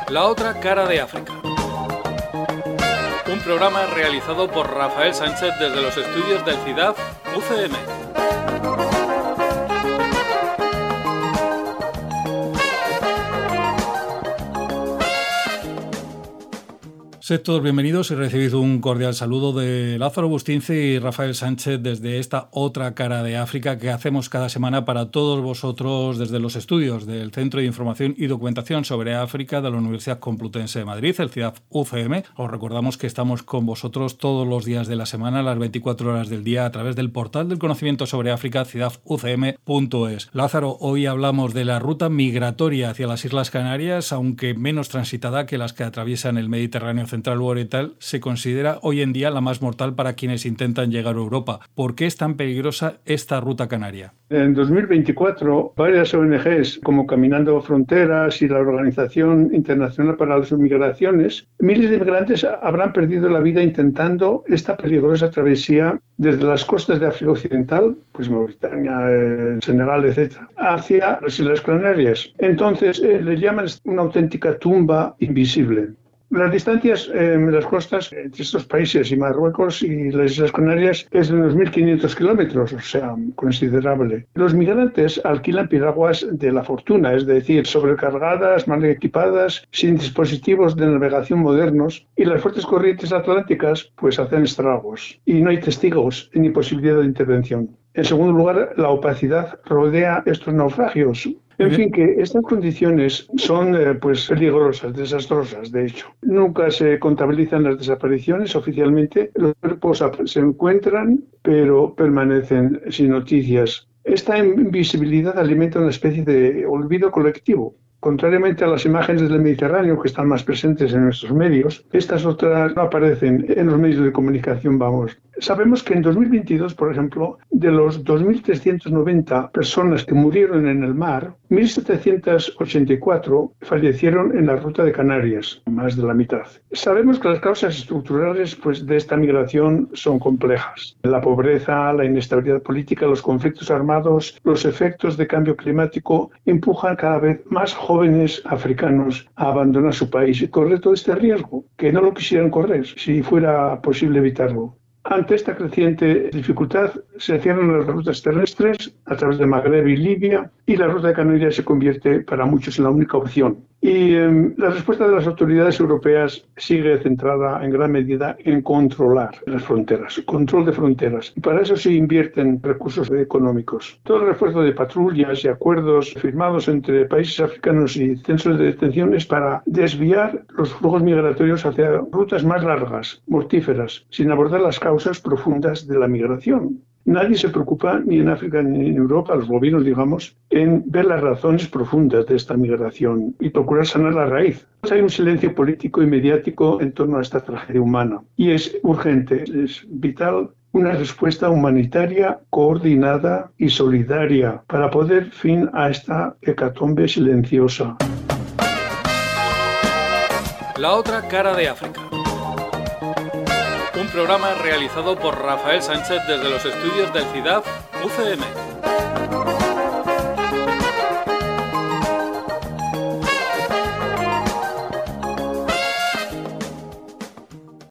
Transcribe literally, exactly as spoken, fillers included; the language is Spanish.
La otra cara de África. Un programa realizado por Rafael Sánchez desde los estudios del C I D A F U C M. Sed todos bienvenidos y recibid un cordial saludo de Lázaro Bustince y Rafael Sánchez desde esta otra cara de África que hacemos cada semana para todos vosotros desde los estudios del Centro de Información y Documentación sobre África de la Universidad Complutense de Madrid, el C I D A F U C M. Os recordamos que estamos con vosotros todos los días de la semana, las veinticuatro horas del día, a través del portal del conocimiento sobre África, cidaf u c m punto es. Lázaro, hoy hablamos de la ruta migratoria hacia las Islas Canarias, aunque menos transitada que las que atraviesan el Mediterráneo central o oriental, se considera hoy en día la más mortal para quienes intentan llegar a Europa. ¿Por qué es tan peligrosa esta ruta canaria? En dos mil veinticuatro, varias O N Ges, como Caminando Fronteras y la Organización Internacional para las Migraciones, miles de migrantes habrán perdido la vida intentando esta peligrosa travesía desde las costas de África Occidental, pues Mauritania, eh, Senegal, etcétera, hacia las Islas Canarias. Entonces, eh, le llaman una auténtica tumba invisible. Las distancias en eh, las costas entre estos países y Marruecos y las Islas Canarias es de unos mil quinientos kilómetros, o sea, considerable. Los migrantes alquilan piraguas de la fortuna, es decir, sobrecargadas, mal equipadas, sin dispositivos de navegación modernos, y las fuertes corrientes atlánticas pues hacen estragos. Y no hay testigos ni posibilidad de intervención. En segundo lugar, la opacidad rodea estos naufragios. En fin, que estas condiciones son eh, pues peligrosas, desastrosas, de hecho. Nunca se contabilizan las desapariciones oficialmente. Los cuerpos se encuentran, pero permanecen sin noticias. Esta invisibilidad alimenta una especie de olvido colectivo. Contrariamente a las imágenes del Mediterráneo, que están más presentes en nuestros medios, estas otras no aparecen en los medios de comunicación, vamos. Sabemos que en dos mil veintidós, por ejemplo, de los dos mil trescientas noventa personas que murieron en el mar, mil setecientas ochenta y cuatro fallecieron en la ruta de Canarias, más de la mitad. Sabemos que las causas estructurales pues, de esta migración son complejas. La pobreza, la inestabilidad política, los conflictos armados, los efectos de cambio climático empujan cada vez más jóvenes africanos a abandonar su país y correr todo este riesgo, que no lo quisieran correr si fuera posible evitarlo. Ante esta creciente dificultad, se cierran las rutas terrestres a través de Magreb y Libia, y la ruta de Canarias se convierte para muchos en la única opción. Y eh, la respuesta de las autoridades europeas sigue centrada en gran medida en controlar las fronteras, control de fronteras. Y para eso se invierten recursos económicos. Todo el refuerzo de patrullas y acuerdos firmados entre países africanos y centros de detención es para desviar los flujos migratorios hacia rutas más largas, mortíferas, sin abordar las causas profundas de la migración. Nadie se preocupa, ni en África ni en Europa, los gobiernos, digamos, en ver las razones profundas de esta migración y procurar sanar la raíz. Hay un silencio político y mediático en torno a esta tragedia humana y es urgente, es vital una respuesta humanitaria coordinada y solidaria para poner fin a esta hecatombe silenciosa. La otra cara de África. Un programa realizado por Rafael Sánchez desde los estudios del C I D A F U C M.